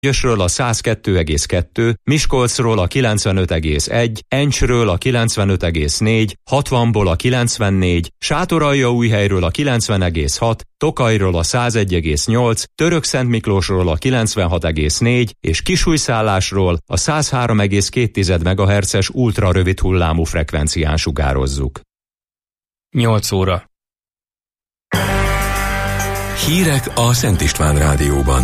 Gyösről a 102,2, Miskolcról a 95,1, Encsről a 95,4, 60-ból a 94, Sátoraljaújhelyről a 90,6, Tokajról a 101,8, Törökszentmiklósról a 96,4 és Kisújszállásról a 103,2 MHz-es ultrarövid hullámú frekvencián sugározzuk. 8 óra. Hírek a Szent István Rádióban.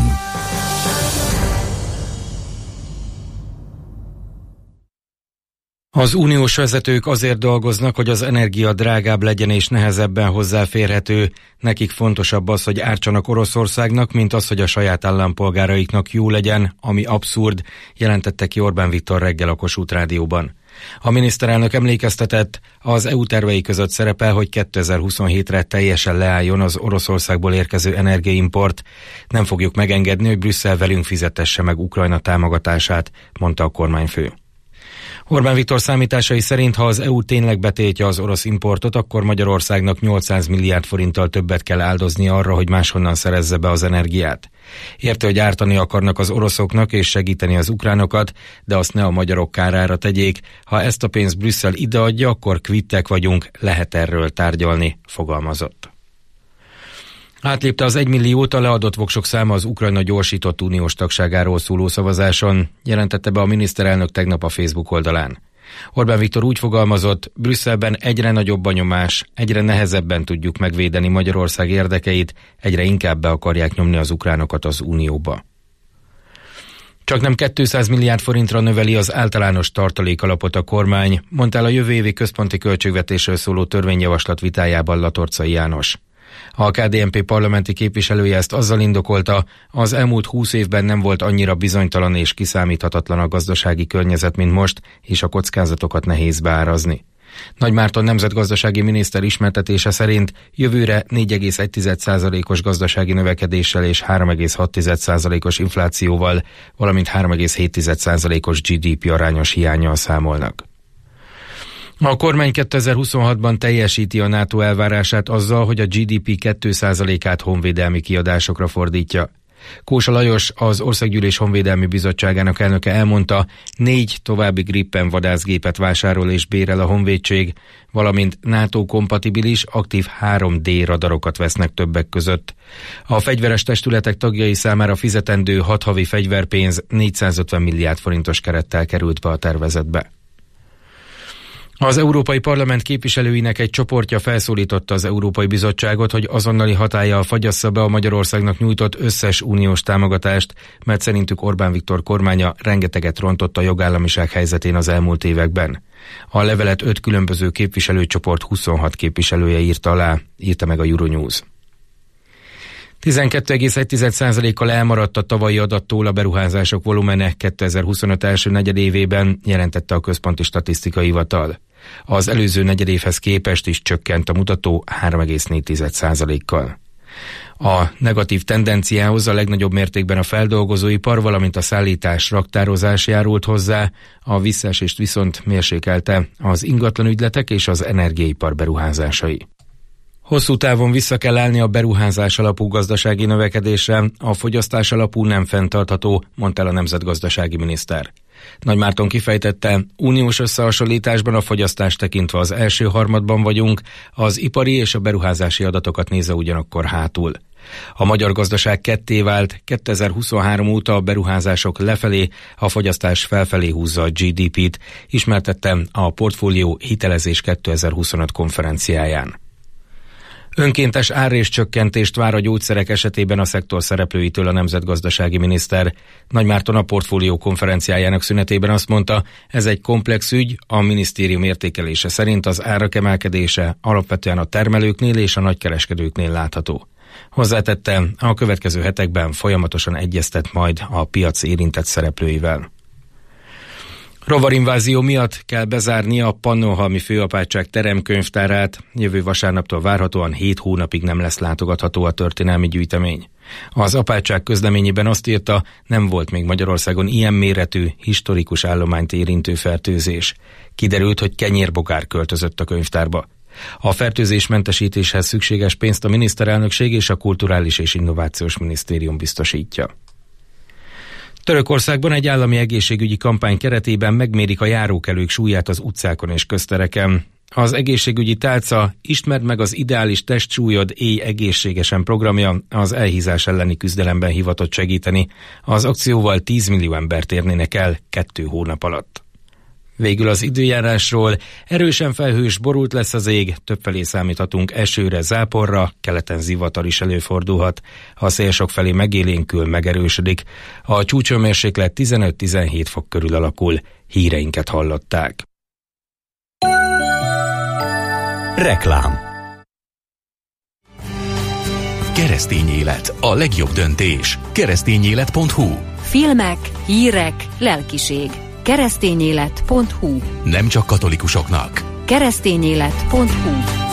Az uniós vezetők azért dolgoznak, hogy az energia drágább legyen és nehezebben hozzáférhető. Nekik fontosabb az, hogy ártsanak Oroszországnak, mint az, hogy a saját állampolgáraiknak jó legyen, ami abszurd, jelentette ki Orbán Viktor reggel a Kossuth Rádióban. A miniszterelnök emlékeztetett, az EU tervei között szerepel, hogy 2027-re teljesen leálljon az Oroszországból érkező energiaimport. Nem fogjuk megengedni, hogy Brüsszel velünk fizetesse meg Ukrajna támogatását, mondta a kormányfő. Orbán Viktor számításai szerint, ha az EU tényleg betiltja az orosz importot, akkor Magyarországnak 800 milliárd forinttal többet kell áldozni arra, hogy máshonnan szerezze be az energiát. Érte, hogy ártani akarnak az oroszoknak és segíteni az ukránokat, de azt ne a magyarok kárára tegyék. Ha ezt a pénzt Brüsszel ideadja, akkor kvittek vagyunk, lehet erről tárgyalni, fogalmazott. Átlépte az 1 milliót a leadott voksok száma az Ukrajna gyorsított uniós tagságáról szóló szavazáson, jelentette be a miniszterelnök tegnap a Facebook oldalán. Orbán Viktor úgy fogalmazott, Brüsszelben egyre nagyobb a nyomás, egyre nehezebben tudjuk megvédeni Magyarország érdekeit, egyre inkább be akarják nyomni az ukránokat az unióba. Csaknem 200 milliárd forintra növeli az általános tartalékalapot a kormány, mondta el a jövő évi központi költségvetésről szóló törvényjavaslat vitájában Latorcai János. A KDNP parlamenti képviselője ezt azzal indokolta, az elmúlt 20 évben nem volt annyira bizonytalan és kiszámíthatatlan a gazdasági környezet, mint most, és a kockázatokat nehéz beárazni. Nagy Márton nemzetgazdasági miniszter ismertetése szerint jövőre 4,1%-os gazdasági növekedéssel és 3,6%-os inflációval, valamint 3,7%-os GDP arányos hiánnyal számolnak. A kormány 2026-ban teljesíti a NATO elvárását azzal, hogy a GDP 2%-át honvédelmi kiadásokra fordítja. Kósa Lajos, az Országgyűlés Honvédelmi Bizottságának elnöke elmondta, 4 további Gripen vadászgépet vásárol és bérel a honvédség, valamint NATO-kompatibilis aktív 3D radarokat vesznek többek között. A fegyveres testületek tagjai számára fizetendő 6 havi fegyverpénz 450 milliárd forintos kerettel került be a tervezetbe. Az Európai Parlament képviselőinek egy csoportja felszólította az Európai Bizottságot, hogy azonnali hatállyal fagyassza be a Magyarországnak nyújtott összes uniós támogatást, mert szerintük Orbán Viktor kormánya rengeteget rontott a jogállamiság helyzetén az elmúlt években. A levelet 5 különböző képviselőcsoport 26 képviselője írta alá, írta meg a Euronews. 12,1%-kal elmaradt a tavalyi adattól a beruházások volumene 2025 első negyedévében, jelentette a Központi Statisztikai Hivatal. Az előző negyedévhez képest is csökkent a mutató 3,4%-kal. A negatív tendenciához a legnagyobb mértékben a feldolgozóipar, valamint a szállítás, raktározás járult hozzá, a visszaesést viszont mérsékelte az ingatlanügyletek és az energiaipar beruházásai. Hosszú távon vissza kell állni a beruházás alapú gazdasági növekedésre, a fogyasztás alapú nem fenntartható, mondta el a nemzetgazdasági miniszter. Nagy Márton kifejtette, uniós összehasonlításban a fogyasztást tekintve az első harmadban vagyunk, az ipari és a beruházási adatokat nézve ugyanakkor hátul. A magyar gazdaság ketté vált, 2023 óta a beruházások lefelé, a fogyasztás felfelé húzza a GDP-t, ismertette a Portfólió Hitelezés 2025 konferenciáján. Önkéntes árréscsökkentést vár a gyógyszerek esetében a szektor szereplőitől a nemzetgazdasági miniszter. Nagy Márton a Portfólió konferenciájának szünetében azt mondta, ez egy komplex ügy, a minisztérium értékelése szerint az árak emelkedése alapvetően a termelőknél és a nagykereskedőknél látható. Hozzátette, a következő hetekben folyamatosan egyeztet majd a piac érintett szereplőivel. Rovarinvázió miatt kell bezárni a Pannonhalmi Főapátság teremkönyvtárát. Jövő vasárnaptól várhatóan 7 hónapig nem lesz látogatható a történelmi gyűjtemény. Az apátság közleményében azt írta, nem volt még Magyarországon ilyen méretű, historikus állományt érintő fertőzés. Kiderült, hogy kenyérbogár költözött a könyvtárba. A fertőzésmentesítéshez szükséges pénzt a miniszterelnökség és a Kulturális és Innovációs Minisztérium biztosítja. Törökországban egy állami egészségügyi kampány keretében megmérik a járókelők súlyát az utcákon és köztereken. Az egészségügyi tálca Ismerd meg az ideális testsúlyod, élj egészségesen programja az elhízás elleni küzdelemben hivatott segíteni. Az akcióval 10 millió embert érnének el 2 hónap alatt. Végül az időjárásról: erősen felhős, borult lesz az ég, többfelé számíthatunk esőre, záporra, keleten zivatar is előfordulhat. A szél sokfelé megélénkül, megerősödik. A csúcshőmérséklet 15-17 fok körül alakul. Híreinket hallották. Reklám. Keresztény élet, a legjobb döntés. Keresztényélet.hu. Filmek, hírek, lelkiség. Keresztényélet.hu. Nem csak katolikusoknak. Keresztényélet.hu.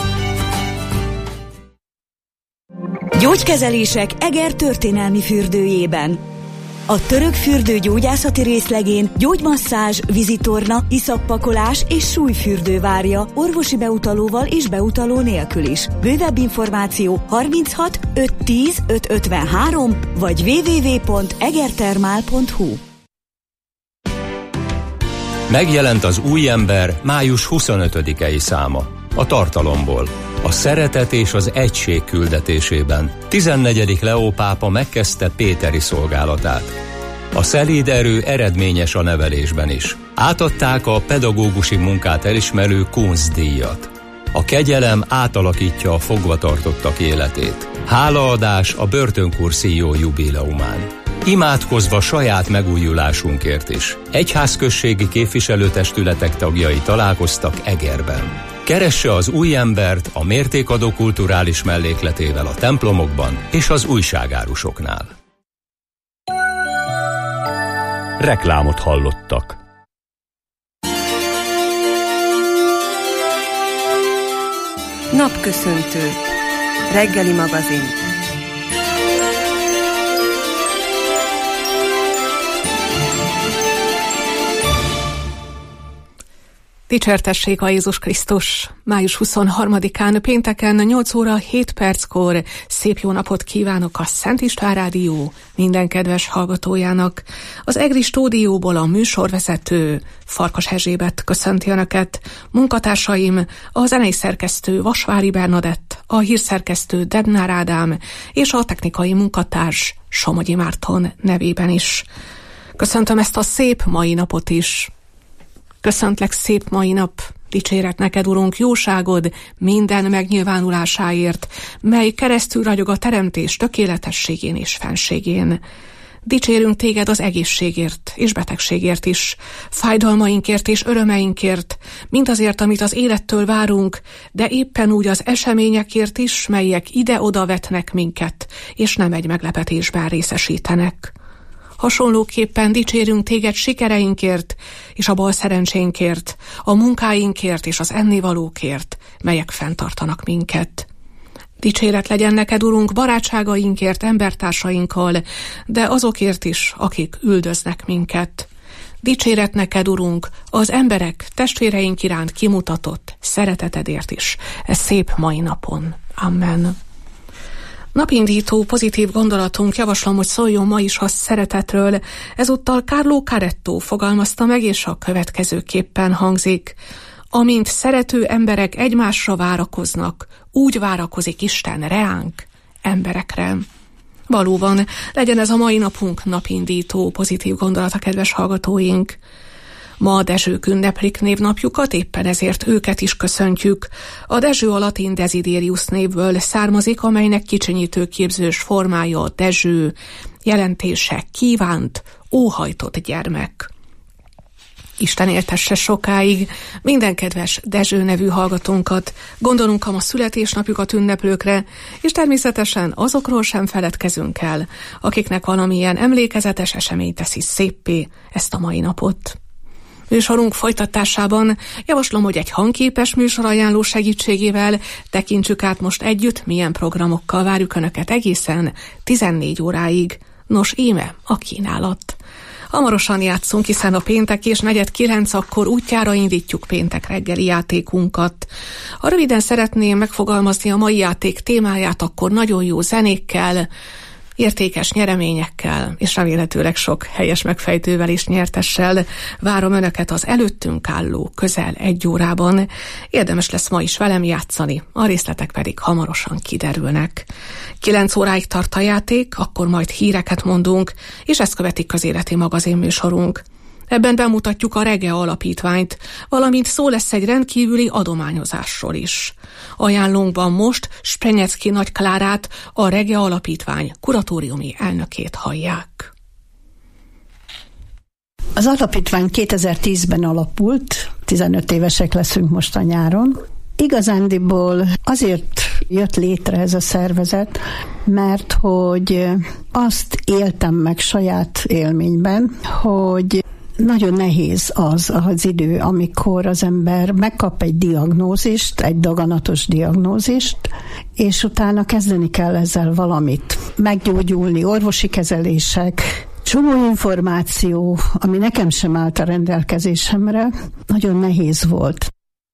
Gyógykezelések Eger történelmi fürdőjében. A török fürdő gyógyászati részlegén gyógymasszázs, vízitorna, iszappakolás és súlyfürdő várja, orvosi beutalóval és beutaló nélkül is. Bővebb információ 36 510 553 vagy www.egertermál.hu. Megjelent az új ember május 25-i száma. A tartalomból. A szeretet és az egység küldetésében 14. Leó pápa megkezdte péteri szolgálatát. A szelíd erő eredményes a nevelésben is. Átadták a pedagógusi munkát elismerő Kunstdíjat. A kegyelem átalakítja a fogvatartottak életét. Hálaadás a börtönkurszíjó jubileumán. Imádkozva saját megújulásunkért is. Egyházközségi képviselőtestületek tagjai találkoztak Egerben. Keresse az új embert a mértékadó kulturális mellékletével a templomokban és az újságárusoknál. Reklámot hallottak. Napköszöntő. Reggeli magazin. Dicsértessék a Jézus Krisztus! Május 23-án pénteken 8 óra 7 perckor szép jó napot kívánok a Szent István Rádió minden kedves hallgatójának. Az EGRI stúdióból a műsorvezető Farkas Erzsébet köszönti Önöket, munkatársaim a zenei szerkesztő Vasvári Bernadett, a hírszerkesztő Debnár Ádám és a technikai munkatárs Somogyi Márton nevében is. Köszöntöm ezt a szép mai napot is. Köszöntlek szép mai nap, dicséret neked, Urunk, jóságod minden megnyilvánulásáért, mely keresztül ragyog a teremtés tökéletességén és fenségén. Dicsérünk téged az egészségért és betegségért is, fájdalmainkért és örömeinkért, mindazért, amit az élettől várunk, de éppen úgy az eseményekért is, melyek ide-oda vetnek minket, és nem egy meglepetésben részesítenek. Hasonlóképpen dicsérünk téged sikereinkért és a bal szerencsénkért, a munkáinkért és az ennivalókért, melyek fenntartanak minket. Dicséret legyen neked, Urunk, barátságainkért, embertársainkkal, de azokért is, akik üldöznek minket. Dicséret neked, Urunk, az emberek, testvéreink iránt kimutatott szeretetedért is, ez szép mai napon. Amen. Napindító pozitív gondolatunk, javaslom, hogy szóljon ma is a szeretetről. Ezúttal Carlo Caretto fogalmazta meg, és a következőképpen hangzik: amint szerető emberek egymásra várakoznak, úgy várakozik Isten reánk, emberekre. Valóban, legyen ez a mai napunk napindító pozitív gondolata, kedves hallgatóink. Ma a Dezsők ünneplik névnapjukat, éppen ezért őket is köszöntjük. A Dezső a latin Desiderius névből származik, amelynek kicsinyítő képzős formája a Dezső, jelentése kívánt, óhajtott gyermek. Isten éltesse sokáig minden kedves Dezső nevű hallgatónkat, gondolunk a ma születésnapjukat ünneplőkre, és természetesen azokról sem feledkezünk el, akiknek valamilyen emlékezetes esemény teszi széppé ezt a mai napot. Műsorunk folytatásában javaslom, hogy egy hangképes műsorajánló segítségével tekintsük át most együtt, milyen programokkal várjuk Önöket egészen 14 óráig. Nos, íme a kínálat. Hamarosan játszunk, hiszen a péntek és 8:45-akkor útjára indítjuk péntek reggeli játékunkat. Ha röviden szeretném megfogalmazni a mai játék témáját, akkor nagyon jó zenékkel, Értékes nyereményekkel és remélhetőleg sok helyes megfejtővel és nyertessel várom Önöket az előttünk álló közel 1 órában. Érdemes lesz ma is velem játszani, a részletek pedig hamarosan kiderülnek. 9 óráig tart a játék, akkor majd híreket mondunk, és ezt követik közéleti magazinműsorunk. Ebben bemutatjuk a Rege Alapítványt, valamint szó lesz egy rendkívüli adományozásról is. Ajánlónkban most Sprenyecki Nagy Klárát, a Rege Alapítvány kuratóriumi elnökét hallják. Az alapítvány 2010-ben alapult, 15 évesek leszünk most a nyáron. Igazándiból azért jött létre ez a szervezet, mert hogy azt éltem meg saját élményben, hogy nagyon nehéz az idő, amikor az ember megkap egy diagnózist, egy daganatos diagnózist, és utána kezdeni kell ezzel valamit. Meggyógyulni, orvosi kezelések, csomó információ, ami nekem sem állt a rendelkezésemre, nagyon nehéz volt.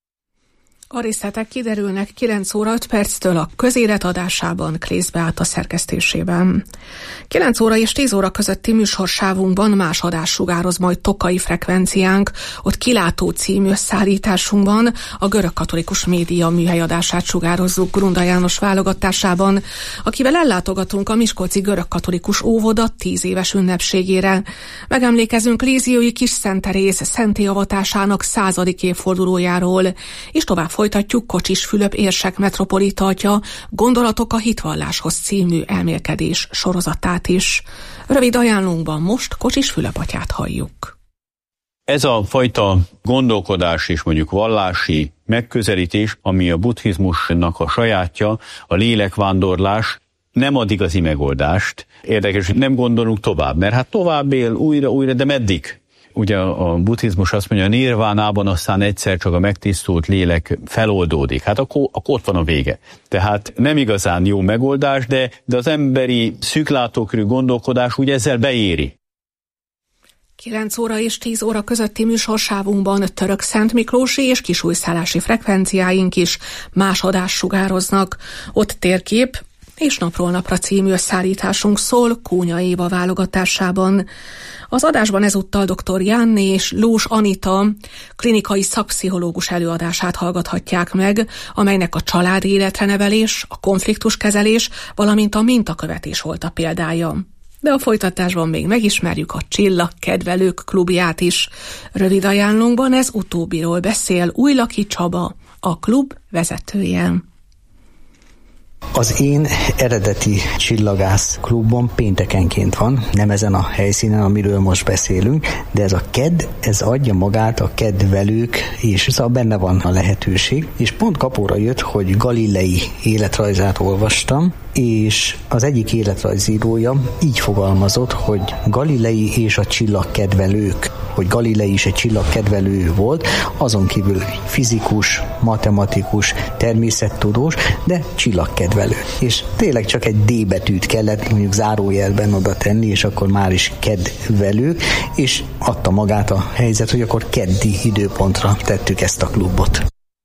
A részletek kiderülnek 9 óra 5 perctől a közélet adásában, Klész Beáta szerkesztésében. 9 óra és 10 óra közötti műsorsávunkban más adás sugároz majd Tokai frekvenciánk, ott Kilátó című összeállításunkban a Görög Katolikus Média műhelyadását sugározzuk Grunda János válogatásában, akivel ellátogatunk a Miskolci Görög Katolikus Óvoda 10 éves ünnepségére. Megemlékezünk Léziói Kis Szent Teréz szentélyavatásának 100. évfordulójáról, és tovább folytatjuk Kocsis Fülöp érsek metropolita atya Gondolatok a hitvalláshoz című elmélkedés sorozatát is. Rövid ajánlónkban most Kocsis Fülöp atyát halljuk. Ez a fajta gondolkodás és mondjuk vallási megközelítés, ami a buddhizmusnak a sajátja, a lélekvándorlás, nem ad igazi megoldást. Érdekes, hogy nem gondolunk tovább, mert hát tovább él újra, de meddig? Ugye a buddhizmus azt mondja, a nirvánában aztán egyszer csak a megtisztult lélek feloldódik. Hát akkor ott van a vége. Tehát nem igazán jó megoldás, de az emberi szűklátókörű gondolkodás úgy ezzel beéri. 9 óra és 10 óra közötti műsorsávunkban Török Szent Miklósi és kisújszállási frekvenciáink is más adást sugároznak. Ott térkép és Napról napra című összeállításunk szól Kónya Éva válogatásában. Az adásban ezúttal dr. Jánné és Lós Anita klinikai szakpszichológus előadását hallgathatják meg, amelynek a családi életre nevelés, a konfliktuskezelés, valamint a mintakövetés volt a példája. De a folytatásban még megismerjük a Csillagkedvelők klubját is. Rövid ajánlónkban ez utóbbiról beszél Újlaki Csaba, a klub vezetője. Az én eredeti csillagász klubom péntekenként van, nem ezen a helyszínen, amiről most beszélünk, de ez a KED, ez adja magát a kedvelők, és szóval benne van a lehetőség, és pont kapóra jött, hogy Galilei életrajzát olvastam, és az egyik életrajzírója így fogalmazott, hogy Galilei és a csillagkedvelők, hogy Galilei is egy csillagkedvelő volt, azon kívül fizikus, matematikus, természettudós, de csillagkedvelő. És tényleg csak egy D betűt kellett mondjuk zárójelben oda tenni, és akkor már is kedvelők, és adta magát a helyzet, hogy akkor keddi időpontra tettük ezt a klubot.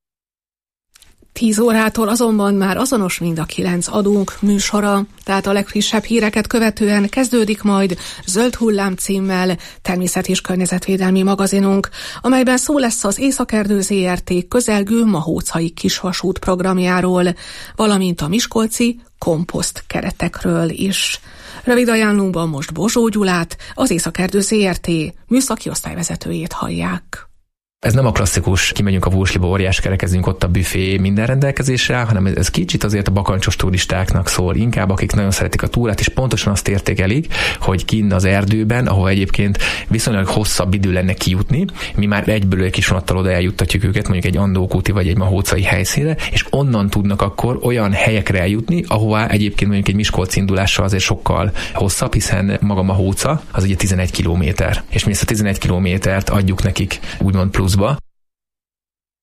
10 órától azonban már azonos mind a 9 adónk műsora, tehát a legfrissebb híreket követően kezdődik majd Zöld Hullám címmel természet- és környezetvédelmi magazinunk, amelyben szó lesz az Északerdő ZRT közelgő mahócai kisvasút programjáról, valamint a miskolci komposzt keretekről is. Rövid ajánlónkban most Bozsó Gyulát, az Északerdő ZRT műszaki osztályvezetőjét hallják. Ez nem a klasszikus, kimegyünk a Vúrsliba, óriás kerekezünk, ott a büfé minden rendelkezésre, hanem ez kicsit azért a bakancsos turistáknak szól, inkább akik nagyon szeretik a túrát, és pontosan azt értékelik, hogy kinn az erdőben, ahol egyébként viszonylag hosszabb idő lenne kijutni, mi már egyből egy kis vonattal oda eljuttatjuk őket, mondjuk egy Andókúti vagy egy mahócai helyszínre, és onnan tudnak akkor olyan helyekre eljutni, ahová egyébként mondjuk egy Miskolc indulással azért sokkal hosszabb, hiszen maga Mahóca az ugye 11 kilométer, és mi ezt a 11 kilométert adjuk nekik úgymond pluszba.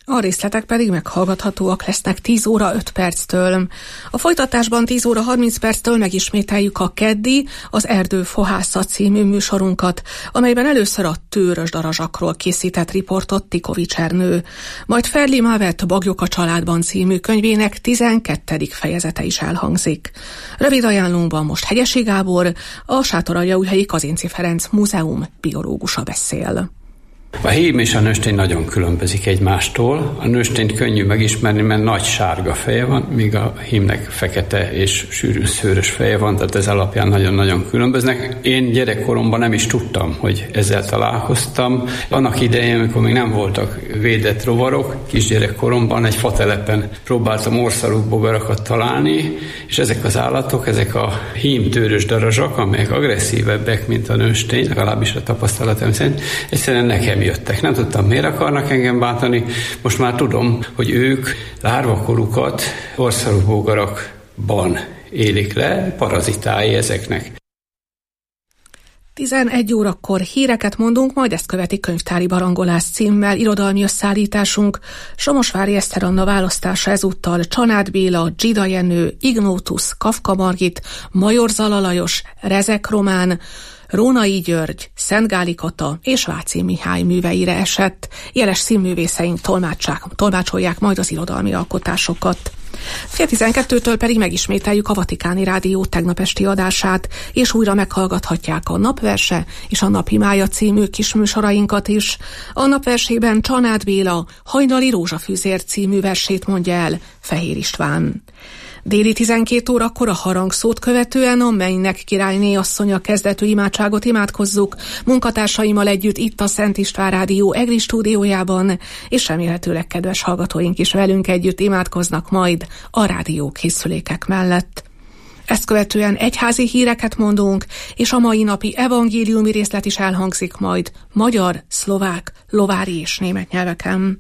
A részletek pedig meghallgathatóak lesznek 10 óra 5 perctől. A folytatásban 10 óra 30 perctől megismételjük a keddi, az Erdő fohászat című műsorunkat, amelyben először a tőrös darazsakról készített riportot Tikovics Ernő. Majd Ferli Mávet Bagyok a családban című könyvének 12. fejezete is elhangzik. Rövid ajánlónkban most Hegyesi Gábor, a Sátoraljaújhelyi Kazinczy Ferenc Múzeum biológusa beszél. A hím és a nőstény nagyon különbözik egymástól. A nőstényt könnyű megismerni, mert nagy sárga feje van, míg a hímnek fekete és sűrűn szőrös feje van, tehát ez alapján nagyon-nagyon különböznek. Én gyerekkoromban nem is tudtam, hogy ezzel találkoztam. Annak idején, amikor még nem voltak védett rovarok, kisgyerekkoromban egy fatelepen próbáltam orszarúbogarakat találni, és ezek az állatok, ezek a hímtőrös darazsak, amelyek agresszívebbek, mint a nőstény, legalábbis a tapasztalatom szerint, egyszerűen nekem jöttek. Nem tudtam, miért akarnak engem bántani. Most már tudom, hogy ők lárvakorukat orszarúbogarakban élik le, parazitái ezeknek. 11 órakor híreket mondunk, majd ezt követi Könyvtári barangolás címmel irodalmi összeállításunk. Somosvári Eszter Anna választása ezúttal Csanád Béla, Dzsida Jenő, Ignótusz, Kafka Margit, Major Zala Lajos, Rezek Román, Rónai György, Szentgáli Kata és Váci Mihály műveire esett. Jeles színművészeink tolmácsolják majd az irodalmi alkotásokat. 12:00-től pedig megismételjük a Vatikáni Rádió tegnap esti adását, és újra meghallgathatják a Napverse és a Napimája című kisműsorainkat is. A Napversében Csanád Béla Hajnali rózsafűzér című versét mondja el Fehér István. Déli 12 órakor a harangszót követően a Mennynek királyné asszonya kezdetű imádságot imádkozzuk munkatársaimmal együtt itt a Szent István Rádió EGRI stúdiójában, és remélhetőleg kedves hallgatóink is velünk együtt imádkoznak majd a rádiókészülékek mellett. Ezt követően egyházi híreket mondunk, és a mai napi evangéliumi részlet is elhangzik majd magyar, szlovák, lovári és német nyelveken.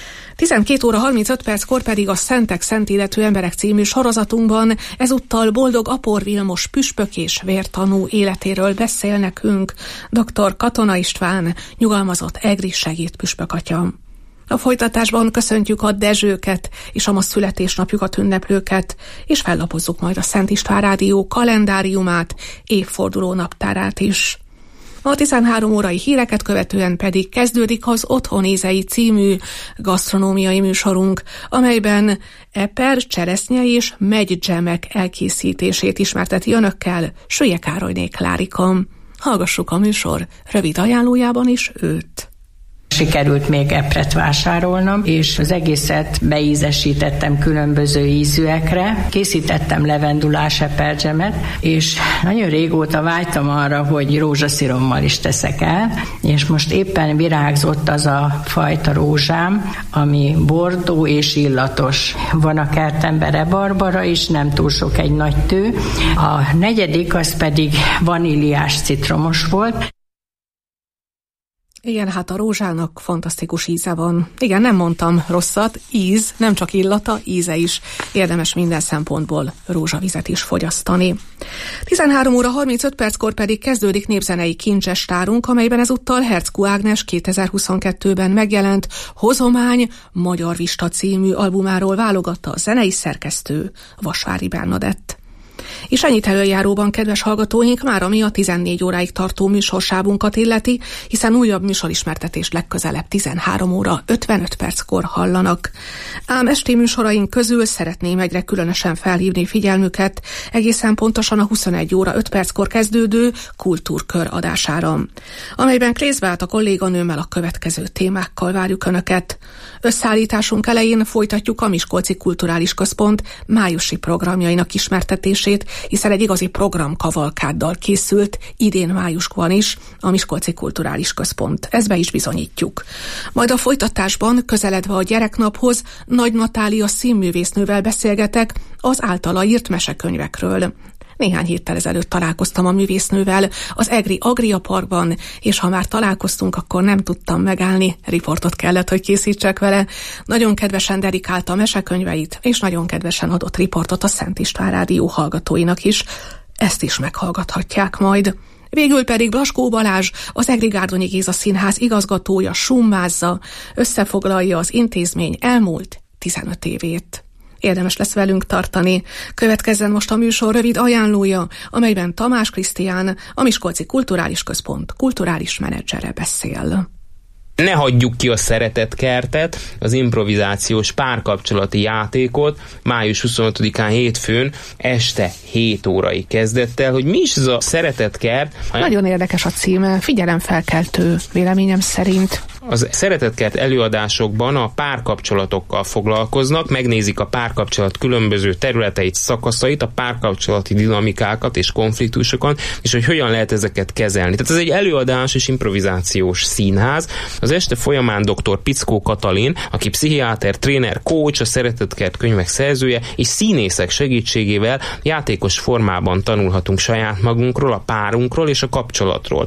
12 óra 35 perckor pedig a Szentek Szentéletű Emberek című sorozatunkban ezúttal Boldog Apor Vilmos püspök és vértanú életéről beszél nekünk dr. Katona István, nyugalmazott egri segédpüspökatya. A folytatásban köszöntjük a Dezsőket és a ma születésnapjukat ünneplőket, és fellapozzuk majd a Szent István Rádió kalendáriumát, évforduló naptárát is. A 13 órai híreket követően pedig kezdődik az Otthonézei című gasztronómiai műsorunk, amelyben eper, cseresznye és megydzsemek elkészítését ismerteti önökkel Sülye Károlyné Klárika. Hallgassuk a műsor rövid ajánlójában is őt. Sikerült még epret vásárolnom, és az egészet beízesítettem különböző ízűekre. Készítettem levendulás eperdzsemet, és nagyon régóta vágytam arra, hogy rózsaszirommal is teszek el, és most éppen virágzott az a fajta rózsám, ami bordó és illatos. Van a kertemben rebarbara is, nem túl sok, egy nagy tő. A negyedik az pedig vaníliás citromos volt. Igen, hát a rózsának fantasztikus íze van. Igen, nem mondtam rosszat, íz, nem csak illata, íze is. Érdemes minden szempontból rózsavizet is fogyasztani. 13 óra 35 perckor pedig kezdődik népzenei kincsestárunk, amelyben ezúttal Herczkó Ágnes 2022-ben megjelent Hozomány Magyar Vista című albumáról válogatta a zenei szerkesztő Vasvári Bernadett. És ennyit előjáróban, kedves hallgatóink, már ami a 14 óráig tartó műsorsávunkat illeti, hiszen újabb műsorismertetést legközelebb 13 óra 55 perckor hallanak. Ám esti műsoraink közül szeretném egyre különösen felhívni figyelmüket egészen pontosan a 21 óra 5 perckor kezdődő Kultúrkör adására, amelyben Klészbát a kolléganőmmel a következő témákkal várjuk Önöket. Összeállításunk elején folytatjuk a Miskolci Kulturális Központ májusi programjainak ismertetését, hiszen egy igazi programkavalkáddal készült idén májusban is a Miskolci Kulturális Központ. Ezt be is bizonyítjuk. Majd a folytatásban, közeledve a gyereknaphoz, Nagy Natália színművésznővel beszélgetek az általa írt mesekönyvekről. Néhány héttel ezelőtt találkoztam a művésznővel az EGRI Agria Parkban, és ha már találkoztunk, akkor nem tudtam megállni, riportot kellett, hogy készítsek vele. Nagyon kedvesen dedikálta a mesekönyveit, és nagyon kedvesen adott riportot a Szent István Rádió hallgatóinak is. Ezt is meghallgathatják majd. Végül pedig Blaskó Balázs, az Egri Gárdonyi Géza Színház igazgatója summázza, összefoglalja az intézmény elmúlt 15 évét. Érdemes lesz velünk tartani. Következzen most a műsor rövid ajánlója, amelyben Tamás Krisztián, a Miskolci Kulturális Központ kulturális menedzsere beszél. Ne hagyjuk ki a Szeretetkertet, az improvizációs párkapcsolati játékot május 25-án hétfőn este 7 órai kezdettel. Hogy mi is ez a Szeretetkert? Nagyon érdekes a címe, figyelemfelkeltő véleményem szerint. Az Szeretetkert előadásokban a párkapcsolatokkal foglalkoznak, megnézik a párkapcsolat különböző területeit, szakaszait, a párkapcsolati dinamikákat és konfliktusokat, és hogy hogyan lehet ezeket kezelni. Tehát ez egy előadás és improvizációs színház. Az este folyamán dr. Pickó Katalin, aki pszichiáter, tréner, coach, a Szeretetkert könyvek szerzője, és színészek segítségével játékos formában tanulhatunk saját magunkról, a párunkról és a kapcsolatról.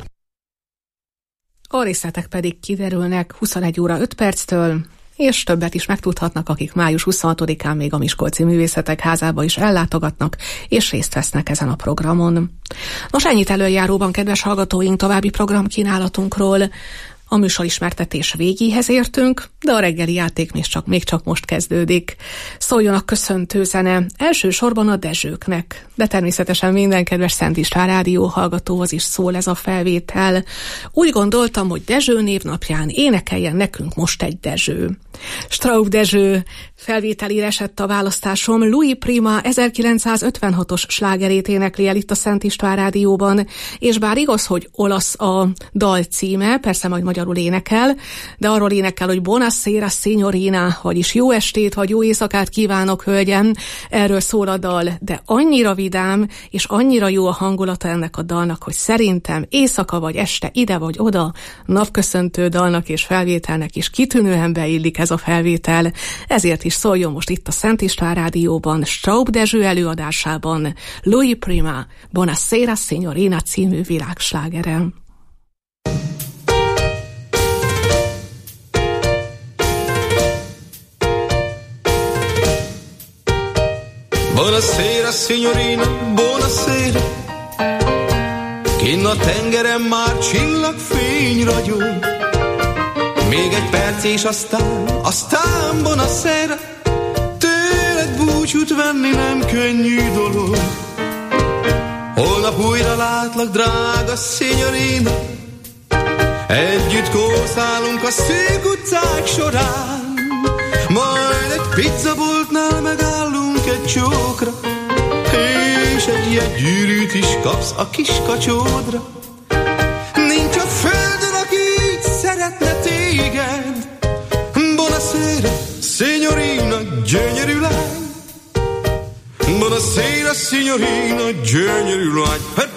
A részletek pedig kiderülnek 21 óra 5 perctől, és többet is megtudhatnak, akik május 26-án még a Miskolci Művészetek Házába is ellátogatnak, és részt vesznek ezen a programon. Nos, ennyit előjáróban, kedves hallgatóink, további programkínálatunkról. A műsorismertetés végéhez értünk, de a reggeli játék még csak most kezdődik. Szóljon a köszöntő zene, elsősorban a Dezsőknek, de természetesen minden kedves Szent István rádió hallgatóhoz is szól ez a felvétel. Úgy gondoltam, hogy Dezső névnapján énekeljen nekünk most egy Dezső. Straub Dezső felvételére esett a választásom. Louis Prima 1956-os slágerét énekli el itt a Szent István rádióban, és bár igaz, hogy olasz a dal címe, persze majd magyarul énekel, de arról énekel, hogy Buonasera signorina, vagyis jó estét, vagy jó éjszakát kívánok, hölgyem, erről szól a dal, de annyira vidám, és annyira jó a hangulata ennek a dalnak, hogy szerintem éjszaka vagy este, ide vagy oda, napköszöntő dalnak és felvételnek is kitűnően beillik ez a felvétel, ezért is szóljon most itt a Szent István rádióban, Straub Dezső előadásában Louis Prima, Buonasera signorina című világslágere. Buonasera signorina, buonasera. Kinn a tengeren már csillagfény ragyog. Még egy perc és aztán buonasera. Tőled búcsút venni nem könnyű dolog. Holnap újra látlak, drága signorina. Együtt kószálunk a szűk utcák során. Majd egy pizzaboltnál megállunk egy csókra, és egy ilyen gyűrűt is kapsz a kis kacsódra. Nincs a földön, aki így szeretne téged. Buonasera, signorina, gyönyörű lány. Buonasera, signorina, gyönyörű lány.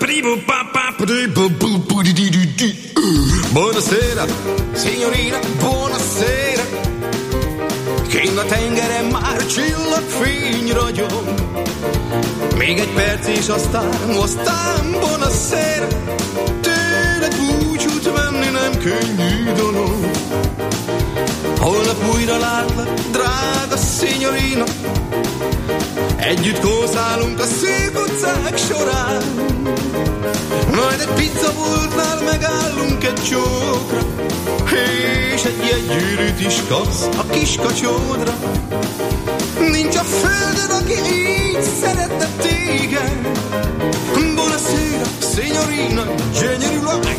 Buonasera, signorina, buonasera. Kinn a tengeren már csillagfény ragyog. Még egy perc és aztán buonasera. Tőled búcsút venni nem könnyű dolog. Holnap újra látlak, drága signorina. Együtt kószálunk a szűk utcák során. Majd egy pizzaboltnál megállunk egy csókra, és egy ilyen gyűrűt is kapsz a kis kacsódra. Nincs a földön, aki így szeretne téged. Buonasera, signorina, gyönyörű lány.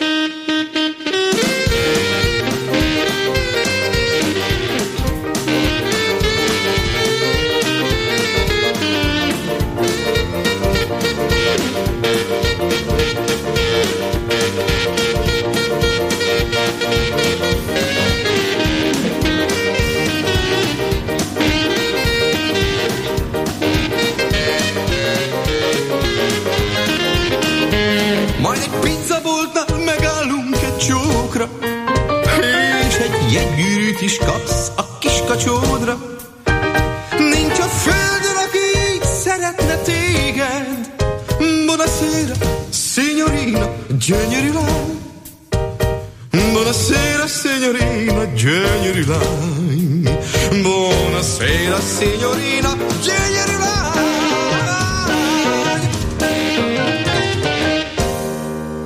Majd egy pizzaboltnál megállunk egy csókra, és egy jegygyűrűt is kapsz a kis kacsódra. Nincs a földön, aki így szeretne téged. Buonasera, signorina, gyönyörű lány. Buonasera, signorina, gyönyörű lány. Buonasera, signorina, gyönyörű lány.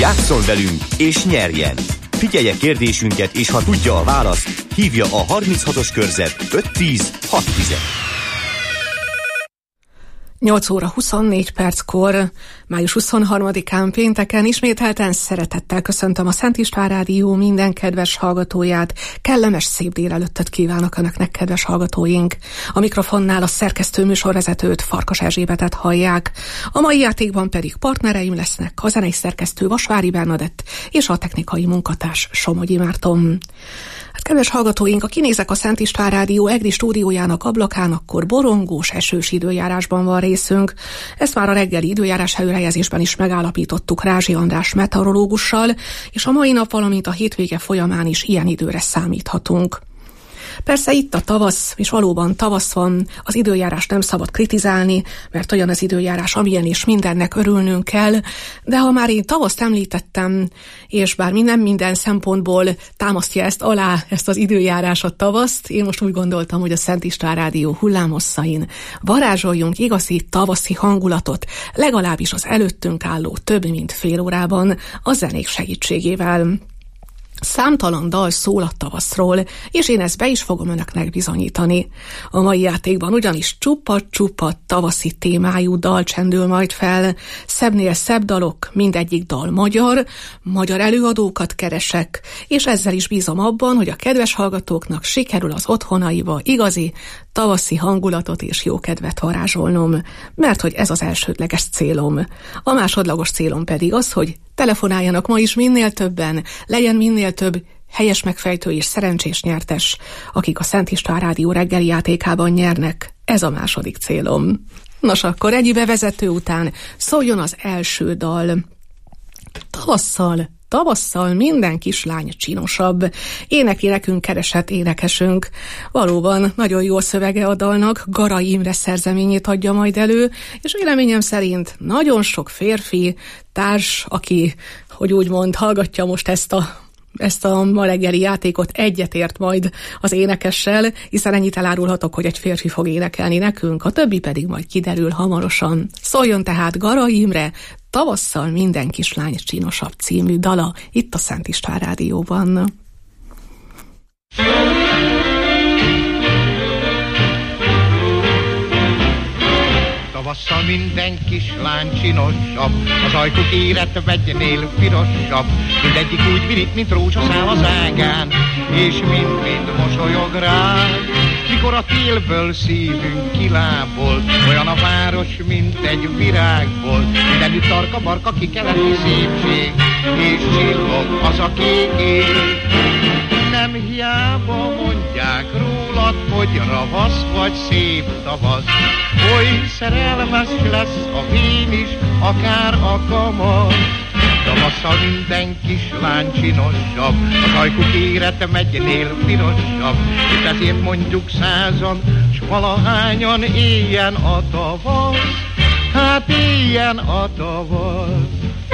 Játsszon velünk és nyerjen! Figyelje kérdésünket, és ha tudja a választ, hívja a 36-os körzet 510 610. 8 óra 24 perckor, május 23-án pénteken ismételten szeretettel köszöntöm a Szent István Rádió minden kedves hallgatóját. Kellemes szép délelőttöt kívánok Önöknek, kedves hallgatóink. A mikrofonnál a szerkesztő műsorvezetőt, Farkas Erzsébetet hallják. A mai játékban pedig partnereim lesznek a zenei szerkesztő Vasvári Bernadett és a technikai munkatárs Somogyi Márton. Hát, kedves hallgatóink, ha kinézek a Szent István Rádió EGRI stúdiójának ablakán, akkor borongós, esős időjárásban van részünk. Ezt már a reggeli időjárás előrejelzésben is megállapítottuk Rázsi András meteorológussal, és a mai nap, valamint a hétvége folyamán is ilyen időre számíthatunk. Persze itt a tavasz, és valóban tavasz van, az időjárás nem szabad kritizálni, mert olyan az időjárás, amilyen is mindennek örülnünk kell, de ha már én tavaszt említettem, és bár nem minden szempontból támasztja ezt alá, ezt az időjárás a tavaszt, én most úgy gondoltam, hogy a Szent István Rádió hullámhosszain varázsoljunk igazi tavaszi hangulatot, legalábbis az előttünk álló több mint fél órában a zenék segítségével. Számtalan dal szól a tavaszról, és én ezt be is fogom Önöknek bizonyítani. A mai játékban ugyanis csupa-csupa tavaszi témájú dal csendül majd fel, szebbnél szebb dalok, mindegyik dal magyar előadókat keresek, és ezzel is bízom abban, hogy a kedves hallgatóknak sikerül az otthonaiba igazi tavaszi hangulatot és jókedvet varázsolnom, mert hogy ez az elsődleges célom. A másodlagos célom pedig az, hogy telefonáljanak ma is minél többen, legyen minél több helyes megfejtő és szerencsés nyertes, akik a Szent István Rádió reggeli játékában nyernek. Ez a második célom. Nos, akkor egy bevezető után szóljon az első dal. Tavasszal minden kislány csinosabb. Énekli nekünk keresett énekesünk. Valóban nagyon jó szövege a dalnak, Garai Imre szerzeményét adja majd elő, és véleményem szerint nagyon sok férfi társ, aki, hogy úgymond hallgatja most ezt a ma reggeli játékot, egyetért majd az énekessel, hiszen ennyit elárulhatok, hogy egy férfi fog énekelni nekünk, a többi pedig majd kiderül hamarosan. Szóljon tehát Garai Imre, Tavasszal minden kislány csinosabb című dala itt a Szent István Rádióban. Tavasszal minden kislány csinosabb, az ajkuk érett vegynél pirosabb, mindegyik úgy virít, mint rózsaszál az ágán, és mind-mind mosolyog rá. Mikor a télből szívünk kilábol, olyan a város, mint egy virágból, mindenütt tarka-barka kikeleti szépség, és csillog az a kék ég. Nem hiába mondják rólad, hogy ravasz vagy szép tavasz, oly szerelmes lesz a vén is, akár a kamasz. Tavasszal minden kislány csinosabb, az ajkuk érete megynél pirosabb, és ezért mondjuk 100-an, s valahányan éljen a tavasz, hát éljen a tavasz.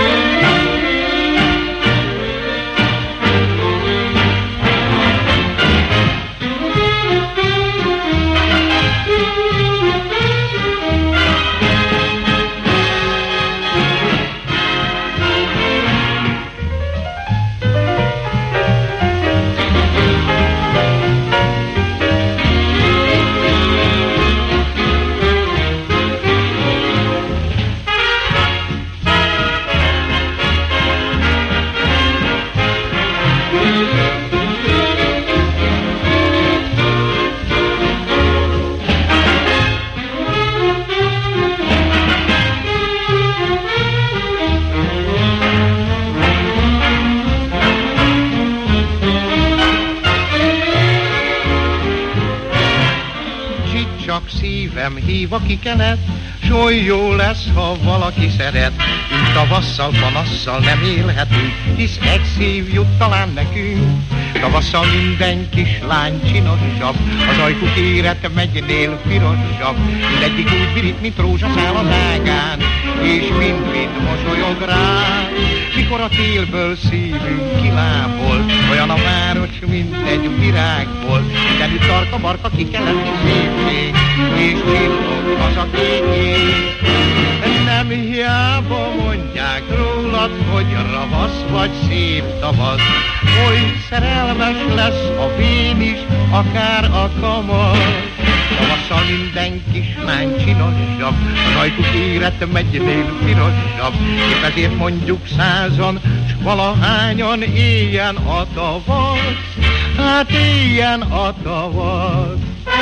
Szívem hív a kikenet, s oly jó lesz, ha valaki szeret. Így tavasszal, panasszal nem élhetünk, hisz egy szív jut talán nekünk. Tavasszal minden kislány csinosabb, az ajkuk érete megynél pirosabb, mindegyik úgy virít, mint rózsaszál az ágán, és mind-mind mosolyog rá. Mikor a télből szívünk kilábol, olyan a város, mint egy virágból, mindenütt tarka-barka kikeleti szépség, és csillog az a kék ég. Nem hiába mondják róla, tudod, hogy ravasz vagy szép tavasz, oly szerelmes lesz a vén is, akár a kamasz. Tavasszal minden kislány csinosabb, az ajkuk érett megynél pirosabb, épp ezért mondjuk 100-an, s valahányan éljen a tavasz, hát éljen a tavasz.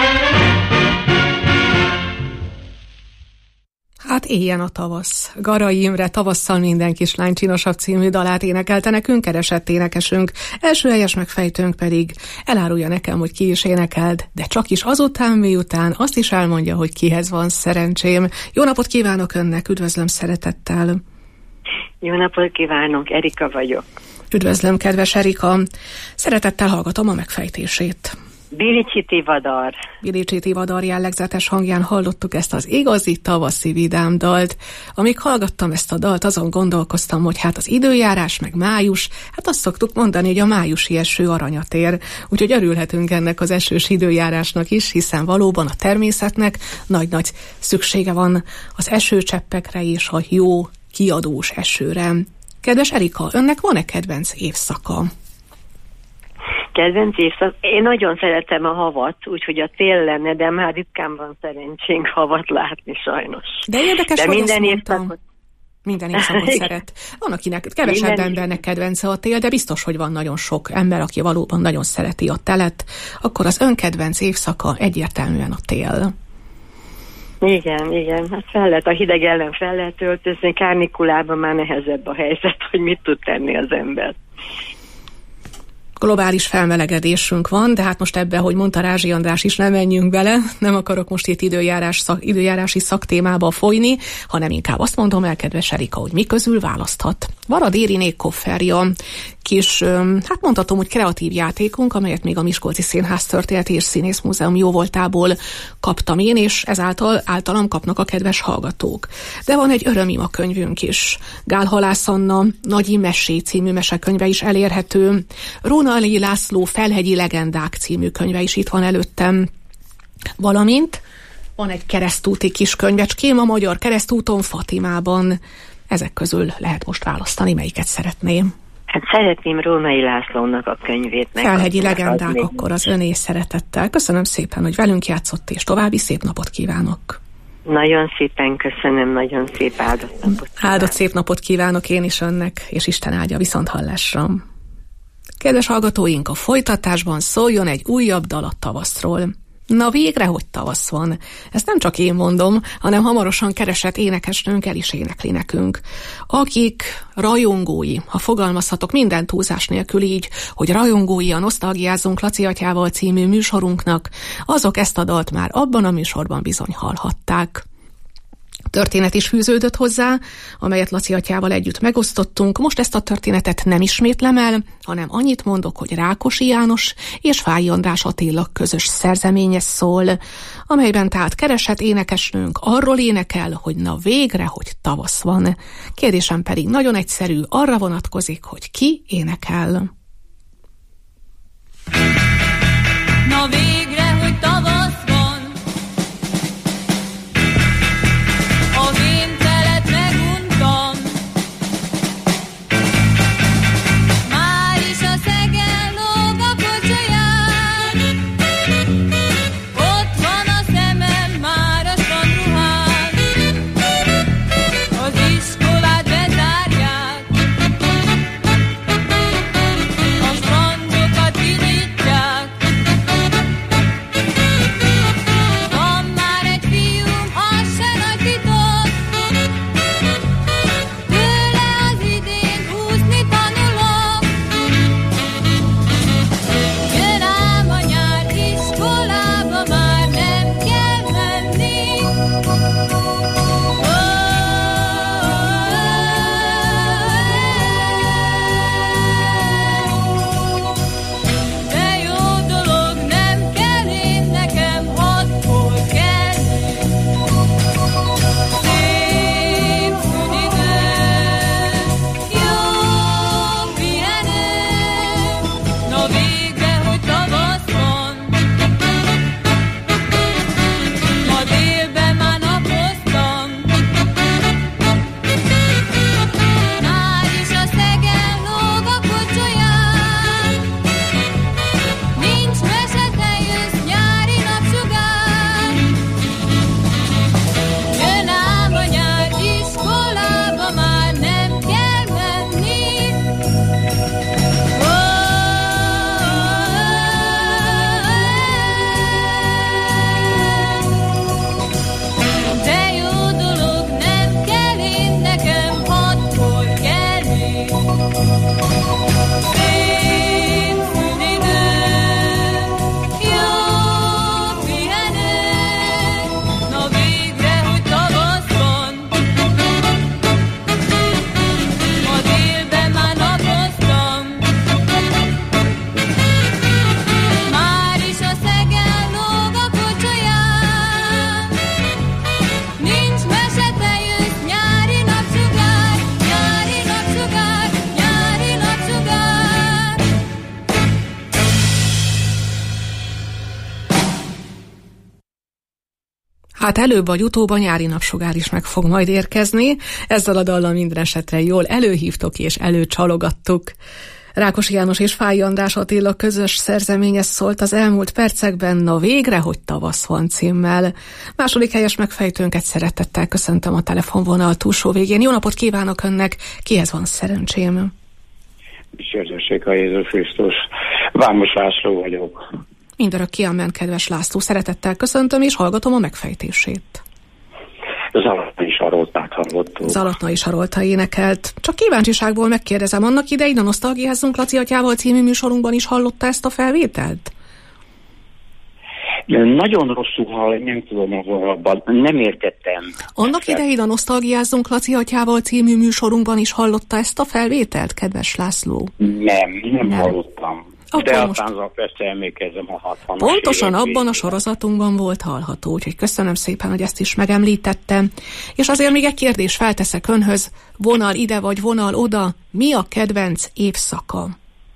Hát éljen a tavasz. Garai Imre Tavasszal minden kislány csinosabb című dalát énekelte nekünk, keresett énekesünk. Első helyes megfejtőnk pedig elárulja nekem, hogy ki is énekeld, de csak is azután, miután azt is elmondja, hogy kihez van szerencsém. Jó napot kívánok önnek, üdvözlöm szeretettel. Jó napot kívánok, Erika vagyok. Üdvözlöm, kedves Erika. Szeretettel hallgatom a megfejtését. Bilicsi Tivadar. Bilicsi Tivadar jellegzetes hangján hallottuk ezt az igazi tavaszi vidám dalt. Amíg hallgattam ezt a dalt, azon gondolkoztam, hogy hát az időjárás meg május, hát azt szoktuk mondani, hogy a májusi eső aranyat ér. Úgyhogy örülhetünk ennek az esős időjárásnak is, hiszen valóban a természetnek nagy-nagy szüksége van az esőcseppekre és a jó kiadós esőre. Kedves Erika, önnek van-e kedvenc évszaka? Kedvenc évszak? Én nagyon szeretem a havat, úgyhogy a tél lenne, de már ritkán van szerencsénk havat látni sajnos. De érdekes, hogy minden évszakot. Minden évszakot szeret. Van, akinek kevesebb embernek kedvence a tél, de biztos, hogy van nagyon sok ember, aki valóban nagyon szereti a telet. Akkor az ön kedvenc évszaka egyértelműen a tél. Igen, hát a hideg ellen fel lehet öltözni, kárnikulában már nehezebb a helyzet, hogy mit tud tenni az ember. Globális felmelegedésünk van, de hát most ebbe, hogy mondta Rázsi András is, nem menjünk bele, nem akarok most itt időjárási szaktémába folyni, hanem inkább azt mondom el, kedves Erika, hogy mi közül választhat. Varad Ériné kofferja, kis, hát mondhatom, hogy kreatív játékunk, amelyet még a Miskolci Színház Történeti és Színészmúzeum jóvoltából kaptam én, és ezáltal általam kapnak a kedves hallgatók. De van egy örömima könyvünk is. Gál Halász Anna Nagyi Mesé című mesekönyve is elérhető. Rónai László Felhegyi legendák című könyve is itt van előttem. Valamint van egy keresztúti kis könyvecském a Magyar Keresztúton Fatimában. Ezek közül lehet most választani, melyiket szeretném. Hát szeretném Rónai Lászlónak a könyvét. Felhegyi legendák, akkor az öné szeretettel. Köszönöm szépen, hogy velünk játszott, és további szép napot kívánok. Nagyon szépen köszönöm, nagyon szép áldott napot kívánok. Áldott szép napot kívánok én is önnek, és Isten áldja, viszonthallásra. Kedves hallgatóink, a folytatásban szóljon egy újabb dal a tavaszról. Na végre, hogy tavasz van. Ezt nem csak én mondom, hanem hamarosan keresett énekesnőnk el is énekli nekünk. Akik rajongói, ha fogalmazhatok minden túlzás nélkül így, hogy rajongói a Nosztalgiázunk Laci atyával című műsorunknak, azok ezt a dalt már abban a műsorban bizony hallhatták. Történet is fűződött hozzá, amelyet Laci atyával együtt megosztottunk. Most ezt a történetet nem ismétlem el, hanem annyit mondok, hogy Rákosi János és Fáy András Attila közös szerzeménye szól, amelyben tehát keresett énekesnőnk arról énekel, hogy na végre, hogy tavasz van. Kérdésem pedig nagyon egyszerű, arra vonatkozik, hogy ki énekel. Na végre, hogy tavasz van. Hát előbb vagy utóbb a nyári napsugár is meg fog majd érkezni. Ezzel a dallal minden esetre jól előhívtok és előcsalogattuk. Rákosi János és Fáy András Attila közös szerzeménye szólt az elmúlt percekben Na végre, hogy tavasz van címmel. Második helyes megfejtőnket szeretettel köszöntöm a telefonvonal túlsó végén. Jó napot kívánok önnek, kihez van szerencsém? Dicsértessék a Jézus Krisztus. Vámos László vagyok. Mindörökké amen, kedves László, szeretettel köszöntöm és hallgatom a megfejtését. Zalatnai Saroltát hallottuk. Zalatnai Sarolta énekelt. Csak kíváncsiságból megkérdezem, annak idején a Nosztalgiázzunk Laci atyával című műsorunkban is hallotta ezt a felvételt? Nagyon rosszul hall, nem tudom, abban nem értettem. Annak idején a Nosztalgiázzunk Laci atyával című műsorunkban is hallotta ezt a felvételt, kedves László? Nem hallottam. De aztán persze emlékezem a 60-as pontosan abban a sorozatunkban volt hallható, úgyhogy köszönöm szépen, hogy ezt is megemlítettem. És azért még egy kérdés felteszek önhöz, vonal ide vagy vonal oda, mi a kedvenc évszaka?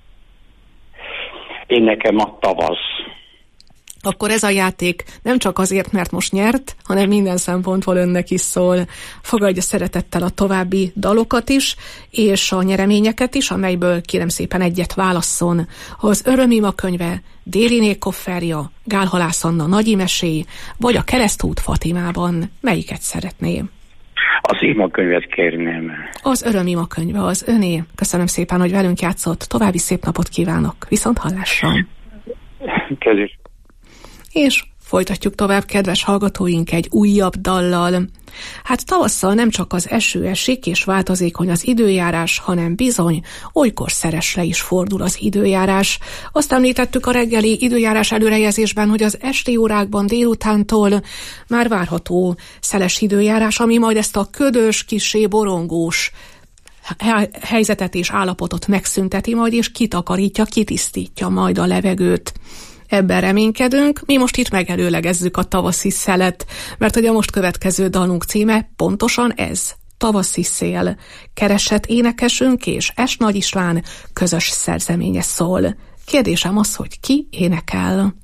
Én nekem a tavasz. Akkor ez a játék nem csak azért, mert most nyert, hanem minden szempontból önnek is szól. Fogadja szeretettel a további dalokat is, és a nyereményeket is, amelyből kérem szépen egyet válasszon. Az Örömima könyve, Déliné kofferja, Gál Halász Anna Nagyi mesély, vagy a Keresztút Fatimában. Melyiket szeretné? Az imakönyvet kérném. Az Örömima könyve az öné. Köszönöm szépen, hogy velünk játszott. További szép napot kívánok. Viszont hallásra. Kezdés. És folytatjuk tovább, kedves hallgatóink, egy újabb dallal. Hát tavasszal nem csak az eső esik és változékony az időjárás, hanem bizony olykor szeresre is fordul az időjárás. Azt említettük a reggeli időjárás előrejelzésben, hogy az esti órákban délutántól már várható szeles időjárás, ami majd ezt a ködös, kissé borongós helyzetet és állapotot megszünteti majd, és kitakarítja, kitisztítja majd a levegőt. Ebben reménykedünk, mi most itt megelőlegezzük a tavaszi szelet, mert hogy a most következő dalunk címe pontosan ez, Tavaszi szél. Keresett énekesünk és S. Nagy István közös szerzeménye szól. Kérdésem az, hogy ki énekel?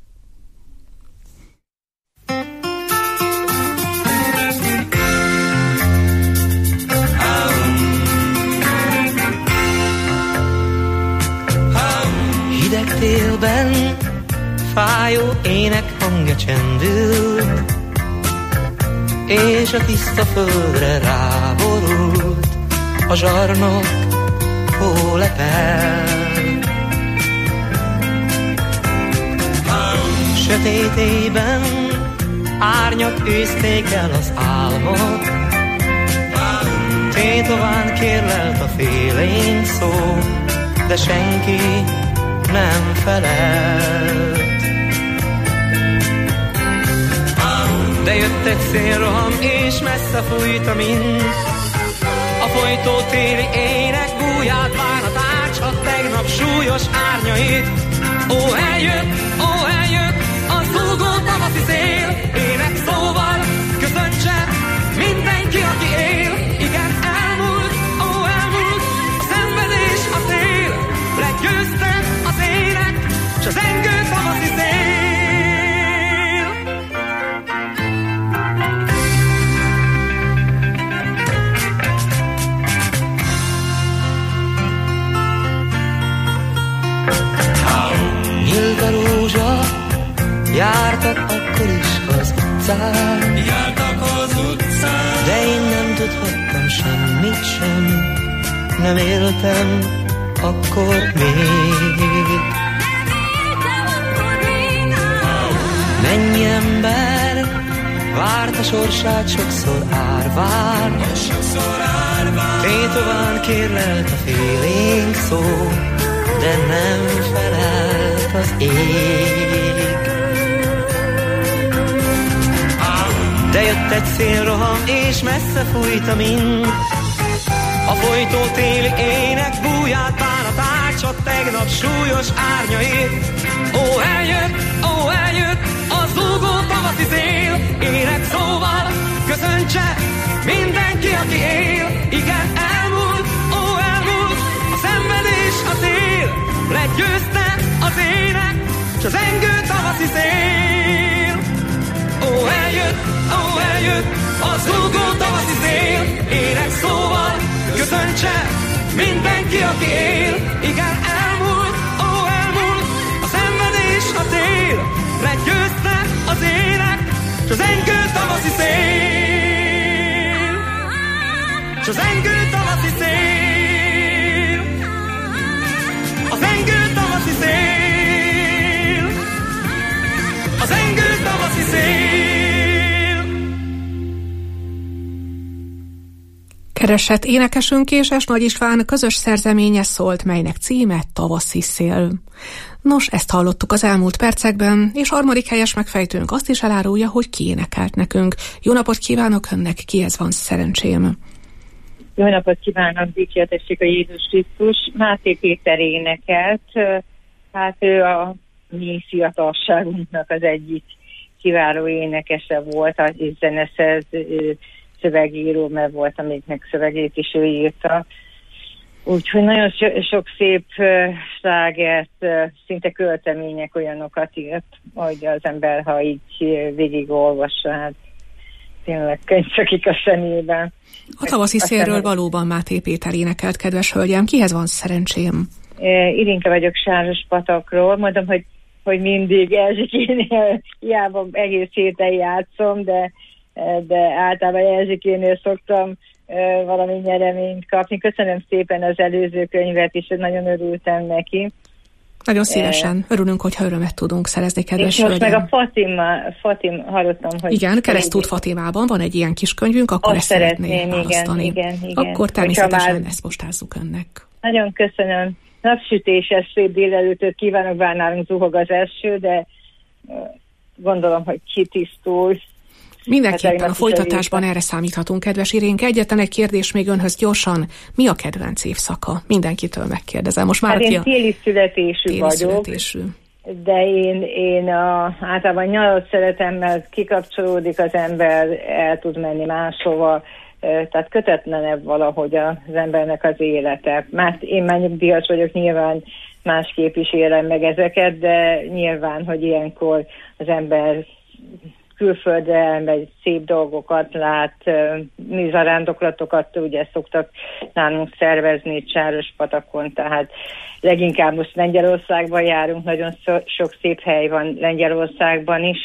Hideg télben fájó ének hangja csendül, és a tiszta földre ráborult a zsarnok hólepel. Sötétében árnyak űzték el az álmot, tétován kérlelt a félénk szó, de senki nem felelt. De jött egy szélroham, és messze fújta mind a folytó téli ének búját, bánatát, csak tegnap súlyos árnyait. Ó, eljött a zúgó tavaszi szél, ének szóval köszöntse mindenki, aki él. Igen, elmúlt a szenvedés, a szél, legyőzte az ének, s az engő tavaszi szél. Nyílt a rózsa, jártak akkor is az utcán, de én nem tudhattam semmit sem, nem éltem akkor még. Mennyi ember várt a sorsát, sokszor árván, tétován kérlelt a félénk szó, de nem felelt az ég. De jött egy szélroham, és messze fújta mind a folytó téli ének búját, bánatát, csak tegnap súlyos árnyait. Ó, eljött a zúgó tavaszi szél, ének szóval köszöntse mindenki, aki él. Igen, elmúlt a szenvedés, a szél, legyőzte az ének, s az engő tavaszi szél. Ó, eljött az zúgó tavaszi szél, ének szóval köszöntse mindenki, aki él. Igen, elmúlt a szenvedés, a tél, legyőzte az ének, s az engő tavaszi szél, s az engő tavaszi szél, az engő tavaszi szél, az engő tavaszi szél. Keresett énekesünk Késes Nagy István közös szerzeménye szólt, melynek címe Tavaszi szél. Nos, ezt hallottuk az elmúlt percekben, és harmadik helyes megfejtőnk azt is elárulja, hogy ki énekelt nekünk. Jó napot kívánok önnek, kihez van szerencsém? Jó napot kívánok, dicsértessék a Jézus Krisztus. Máté Péter énekelt, hát ő a mi fiatalságunknak az egyik kiváló énekese volt, és zeneszerző, szövegíró, mert volt, amiknek szövegét is ő írta. Úgyhogy nagyon sok szép slágert, szinte költemények, olyanokat írt, hogy az ember, ha így végigolvassa, hát tényleg könyvszakik a szemében. A tavaszi szélről valóban Máté Péter énekelt, kedves hölgyem. Kihez van szerencsém? Irinka vagyok Sárospatakról. Mondom, hogy mindig Erzsikénél, hiába egész héten játszom, de általában Erzsikénél szoktam valami nyereményt kapni. Köszönöm szépen az előző könyvet is, nagyon örültem neki. Nagyon szívesen. Örülünk, hogyha örömet tudunk szerezni, kedves hölgyem. És most meg a Fatim hallottam, hogy... Igen, Keresztút Fatimában van egy ilyen kis könyvünk, akkor ezt szeretném választani. Igen. Akkor természetesen ezt postázzuk önnek. Nagyon köszönöm. Napsütéses szép délelőttöt kívánok, bár nálunk zuhog az eső, de gondolom, hogy kitisztul. Mindenképpen a folytatásban erre számíthatunk, kedves Irénke. Egyetlen egy kérdés még önhöz gyorsan. Mi a kedvenc évszaka? Mindenkitől megkérdezem. Most már hát én téli születésű vagyok, de én általában nyarat szeretem, mert kikapcsolódik az ember, el tud menni máshova, tehát kötetlenebb valahogy az embernek az élete. Én már nyugdíjas vagyok, nyilván másképp is élem meg ezeket, de nyilván, hogy ilyenkor az ember külföldre elmegy, szép dolgokat lát, mi zarándoklatokat ugye szoktak nálunk szervezni Sárospatakon, tehát leginkább most Lengyelországban járunk, nagyon sok szép hely van Lengyelországban is,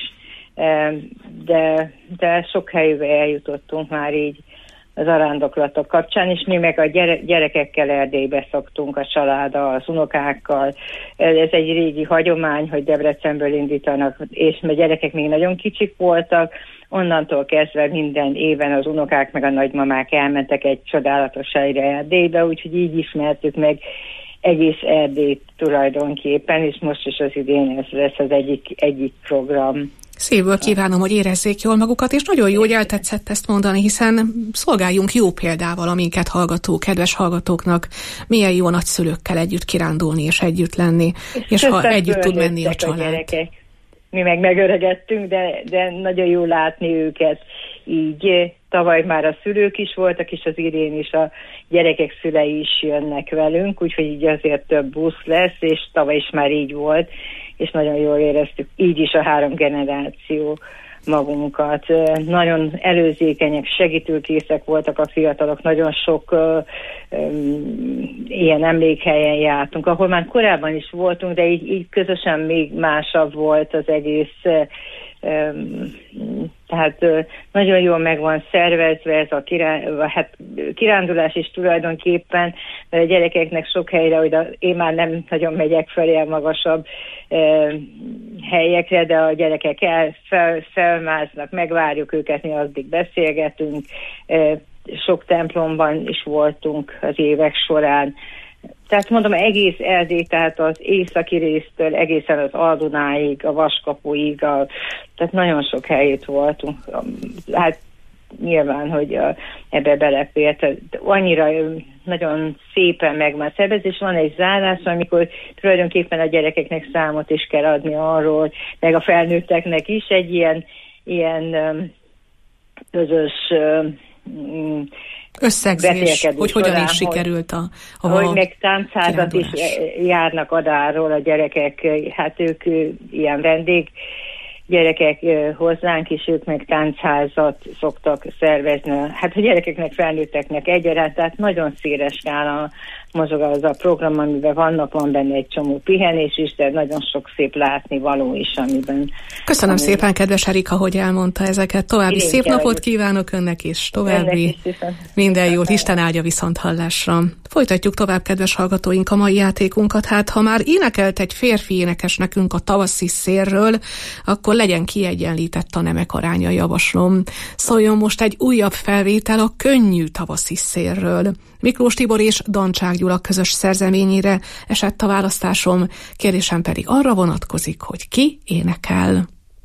de sok helybe eljutottunk már így az zarándoklatok kapcsán, és mi meg a gyerekekkel Erdélybe szoktunk, a családdal, az unokákkal. Ez egy régi hagyomány, hogy Debrecenből indítanak, és a gyerekek még nagyon kicsik voltak, onnantól kezdve minden éven az unokák meg a nagymamák elmentek egy csodálatos helyre Erdélybe, úgyhogy így ismertük meg egész Erdélyt tulajdonképpen, és most is az idén ez lesz az egyik program. Szívből kívánom, hogy érezzék jól magukat, és nagyon jó, hogy eltetszett ezt mondani, hiszen szolgáljunk jó példával a minket hallgató, kedves hallgatóknak, milyen jó nagyszülőkkel együtt kirándulni és együtt lenni, és ha együtt tud menni a család. Mi meg megöregettünk, de nagyon jó látni őket. Így tavaly már a szülők is voltak, és az idén is a gyerekek szülei is jönnek velünk, úgyhogy így azért több busz lesz, és tavaly is már így volt, és nagyon jól éreztük így is a 3 generáció magunkat. Nagyon előzékenyek, segítőkészek voltak a fiatalok, nagyon sok ilyen emlékhelyen jártunk, ahol már korábban is voltunk, de így közösen még másabb volt az egész, tehát nagyon jól meg van szervezve ez a kirándulás is tulajdonképpen, mert a gyerekeknek sok helyre, hogy én már nem nagyon megyek felé a magasabb helyekre, de a gyerekek felmásznak, megvárjuk őket, mi addig beszélgetünk, sok templomban is voltunk az évek során. Tehát mondom, egész Erdély, tehát az északi résztől egészen az Aldunáig, a Vaskapuig, tehát nagyon sok helyét voltunk. Hát nyilván, hogy ebbe belefért. Annyira nagyon szépen meg van szervezve, és van egy zárás, amikor tulajdonképpen a gyerekeknek számot is kell adni arról, meg a felnőtteknek is egy ilyen közös összegzés, hogy hogyan is sikerült hogy meg táncházat is járnak Adáról a gyerekek, hát ők ilyen gyerekek hozzánk, és ők meg táncházat szoktak szervezni. Hát a gyerekeknek, felnőtteknek egyaránt, tehát nagyon széles skálán mozog az a program, amiben van benne egy csomó pihenés is, de nagyon sok szép látnivaló is, amiben... Köszönöm szépen, kedves Erika, hogy elmondta ezeket. További szép napot kívánok önnek is, további minden jót, Isten áldja, viszonthallásra. Folytatjuk tovább, kedves hallgatóink, a mai játékunkat. Hát, ha már énekelt egy férfi énekes nekünk a tavaszi szélről, akkor legyen kiegyenlített a nemek aránya, javaslom. Szóljon most egy újabb felvétel a könnyű tavaszi szélről. Miklós Tibor és Dancsák Gyula közös szerzeményére esett a választásom, kérdésem pedig arra vonatkozik, hogy ki énekel.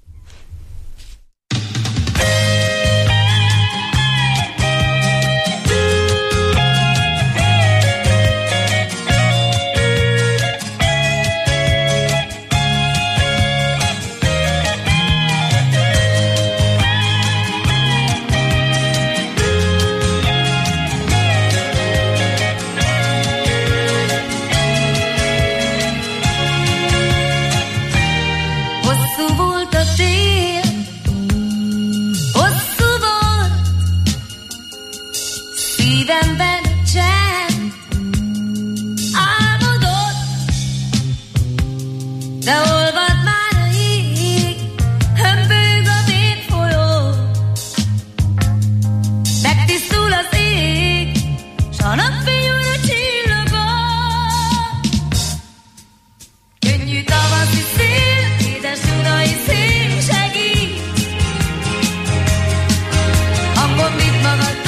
Szívemben csend álmodott, de olvad már a jég, hömpög a vén folyó, megtisztul az ég, s a napfényúr a csillagok. Könnyű tavaszi szél, édes dunai szél segít, hangom mit magaddal,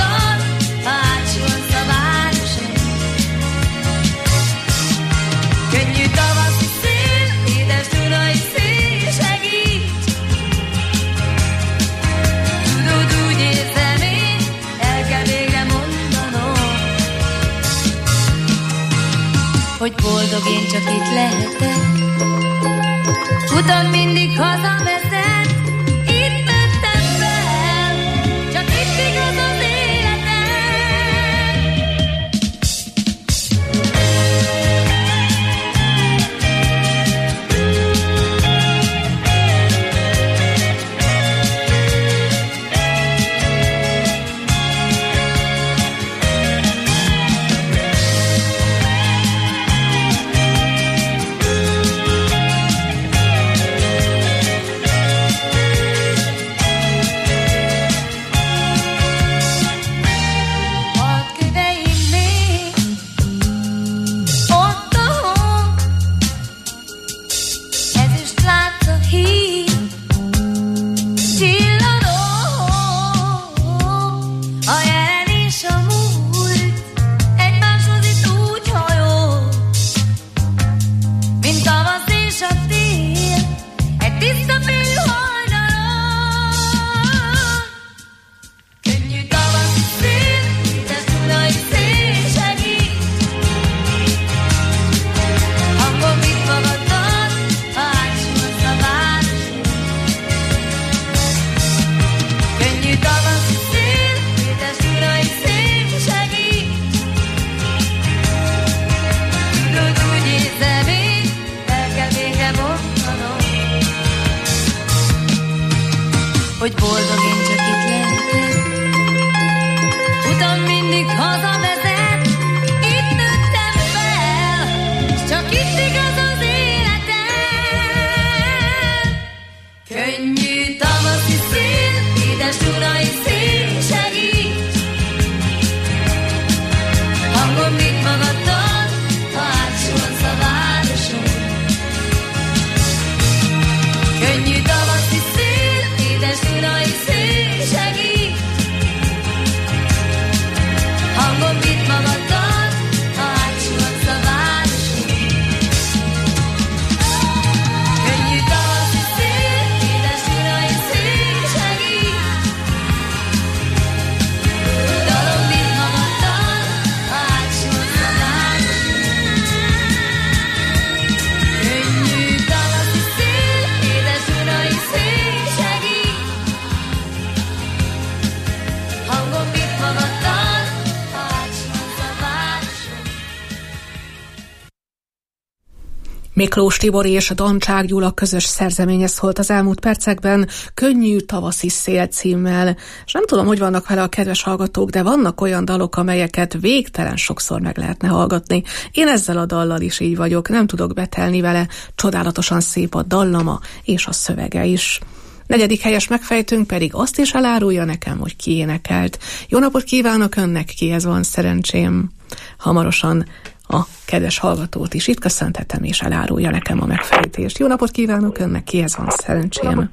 könnyű tavaszi szél, édes dunai szél segít. Tudod, úgy érzem én, el kell végre mondanom, hogy boldog én csak itt lehetek. Utam mindig hazavezet, itt mentem fel, csak itt igaz az életem. Miklós Tibor és Dancsák Gyula közös szerzeménye szólt az elmúlt percekben Könnyű tavaszi szél címmel. És nem tudom, hogy vannak vele a kedves hallgatók, de vannak olyan dalok, amelyeket végtelen sokszor meg lehetne hallgatni. Én ezzel a dallal is így vagyok, nem tudok betelni vele, csodálatosan szép a dallama és a szövege is. 4. helyes megfejtőnk pedig azt is elárulja nekem, hogy ki énekelt. Jó napot kívánok önnek, kihez van szerencsém. Hamarosan a kedves hallgatót is itt köszöntetem, és elárulja nekem a megfejtést. Jó napot kívánok önnek, kihez van szerencsém.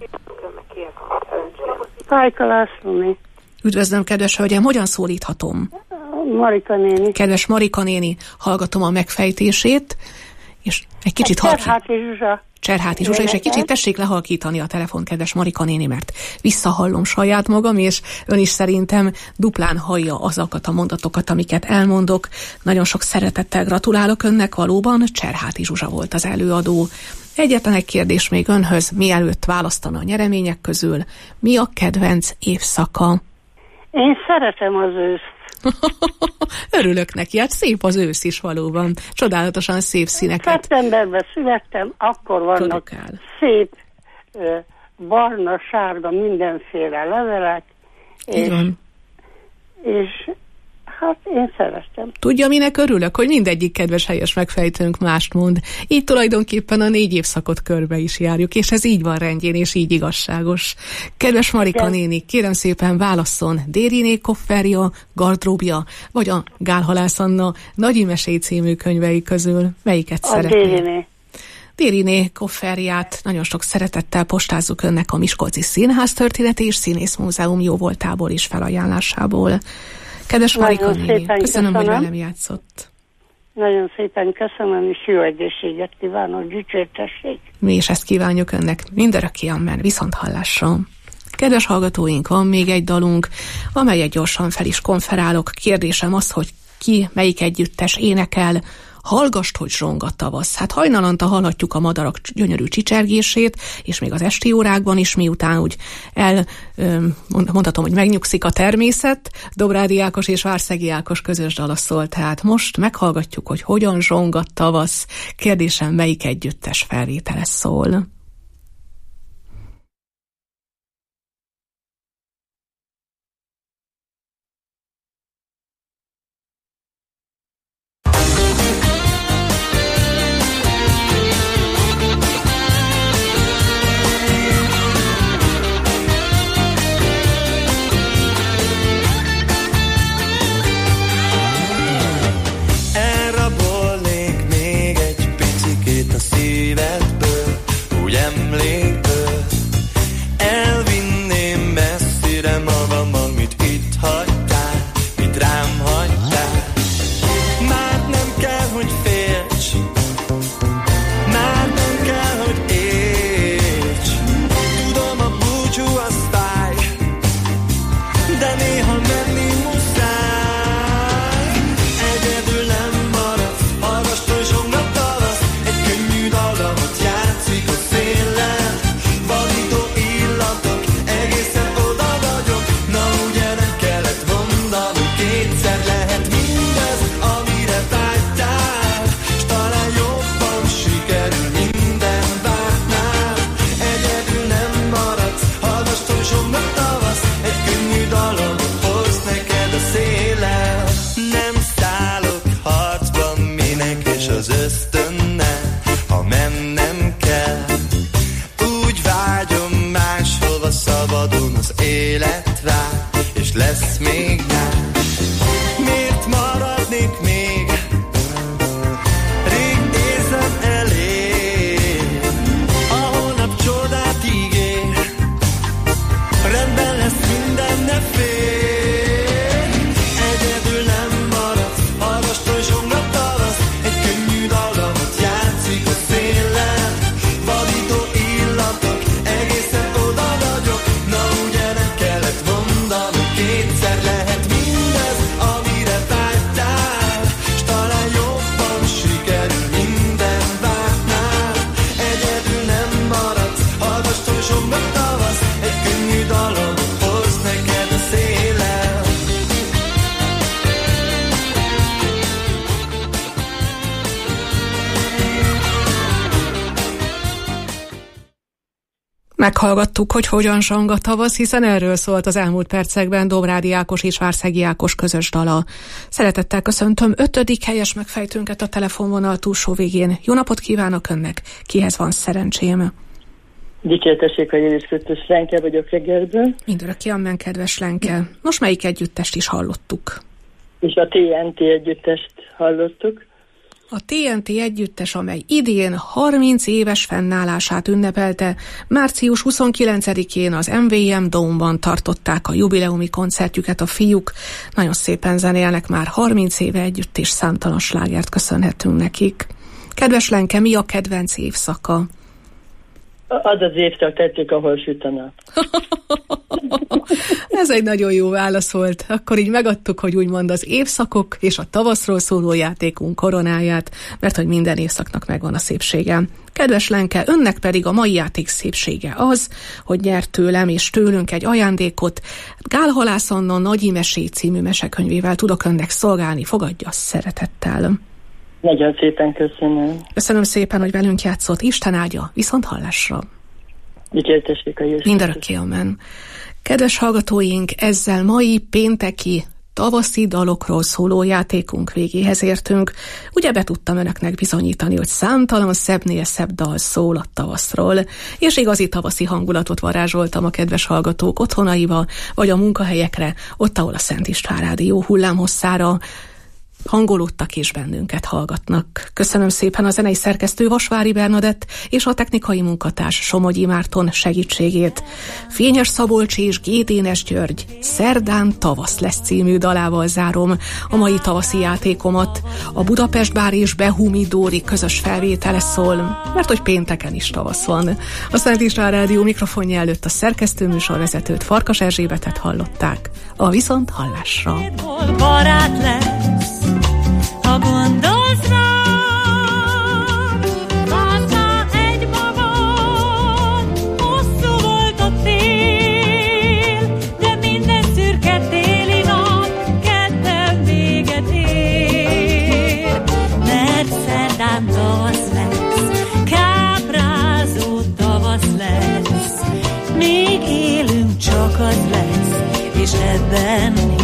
Pályka Lászlóné. Üdvözlöm, kedves hölgyem, hogyan szólíthatom? Marika néni. Kedves Marika néni, hallgatom a megfejtését, és egy kicsit Cserháti Zsuzsa, és egy kicsit tessék lehalkítani a telefon, kedves Marika néni, mert visszahallom saját magam, és ön is szerintem duplán hallja azokat a mondatokat, amiket elmondok. Nagyon sok szeretettel gratulálok önnek, valóban Cserháti Zsuzsa volt az előadó. Egyetlen egy kérdés még önhöz, mielőtt választana a nyeremények közül. Mi a kedvenc évszaka? Én szeretem az őszt. Örülök neki, hát szép az ősz is valóban. Csodálatosan szép színeket. Szeptemberben születtem, akkor vannak szép barna, sárga, mindenféle levelek. És hát én szeretem. Tudja, minek örülök, hogy mindegyik kedves helyes megfejtőnk mást mond. Így tulajdonképpen a 4 évszakot körbe is járjuk, és ez így van rendjén, és így igazságos. Kedves Marika néni, kérem szépen válasszon Dériné kofferja, gardróbja, vagy a Gálhalász Anna Nagyi Mesély című könyvei közül. Melyiket szeretné? Dériné kofferját nagyon sok szeretettel postázzuk önnek a Miskolci Színház Történeti és Színészmúzeum jóvoltából és felajánlásából. Kedves Marika néni, köszönöm, hogy velem játszott. Nagyon szépen köszönöm, és jó egészséget kívánok, dicsértessék. Mi is ezt kívánjuk önnek, mindörökké, amen, viszont hallásra. Kedves hallgatóink, van még egy dalunk, amelyet gyorsan fel is konferálok. Kérdésem az, hogy ki, melyik együttes énekel, Hallgast, hogy zsong a tavasz. Hát hajnalanta hallhatjuk a madarak gyönyörű csicsergését, és még az esti órákban is, miután úgy mondhatom, hogy megnyugszik a természet. Dobrádi Ákos és Várszegi Ákos közös dala szól, tehát most meghallgatjuk, hogy hogyan zsong a tavasz. Kérdésem, melyik együttes felvétele szól. Meghallgattuk, hogy hogyan zsang a tavasz, hiszen erről szólt az elmúlt percekben Dobrádi Ákos és Várszegi Ákos közös dala. Szeretettel köszöntöm 5. helyes megfejtőnket a telefonvonal túlsó végén. Jó napot kívánok önnek! Kihez van szerencsém? Dicsértessék a Jézus Krisztus, Lenke vagyok reggelből. Mindörökké amen, kedves Lenke. Most melyik együttest is hallottuk? És a TNT együttest hallottuk. A TNT együttes, amely idén 30 éves fennállását ünnepelte, március 29-én az MVM Dome-ban tartották a jubileumi koncertjüket a fiúk. Nagyon szépen zenélnek már 30 éve együtt, és számtalan slágert köszönhetünk nekik. Kedves Lenke, mi a kedvenc évszaka? Az az évszak tetszik, ahol süt a nap. Ez egy nagyon jó válasz volt. Akkor így megadtuk, hogy úgymond az évszakok és a tavaszról szóló játékunk koronáját, mert hogy minden évszaknak megvan a szépsége. Kedves Lenke, önnek pedig a mai játék szépsége az, hogy nyert tőlem és tőlünk egy ajándékot. Gál Halász Anna Nagyi Mesé című mesekönyvével tudok önnek szolgálni, fogadja szeretettel. Nagyon szépen köszönöm. Köszönöm szépen, hogy velünk játszott. Isten áldja, viszont hallásra. Dicsértessék a Jézus. Mindörökké amen. Kedves hallgatóink, ezzel mai pénteki tavaszi dalokról szóló játékunk végéhez értünk. Ugye be tudtam önöknek bizonyítani, hogy számtalan szebbnél szebb dal szól a tavaszról, és igazi tavaszi hangulatot varázsoltam a kedves hallgatók otthonaiba, vagy a munkahelyekre, ott, ahol a Szent István Rádió hullámhosszára hangolódtak és bennünket hallgatnak. Köszönöm szépen a zenei szerkesztő Vasvári Bernadett és a technikai munkatárs Somogyi Márton segítségét. Fényes Szabolcs és Gédénes György Szerdán tavasz lesz című dalával zárom a mai tavaszi játékomat. A Budapest Bár és Behumi Dóri közös felvétele szól, mert hogy pénteken is tavasz van. A Szent István Rádió mikrofonja előtt a szerkesztő műsorvezetőt, Farkas Erzsébetet hallották. A viszont hallásra. Barát lesz, ha gondolsz rám, látnál egy magad, hosszú volt a tél, de minden szürke téli nap kedden véget ér. Mert szerdán tavasz lesz, káprázó tavasz lesz, még élünk csak az lesz, és ebben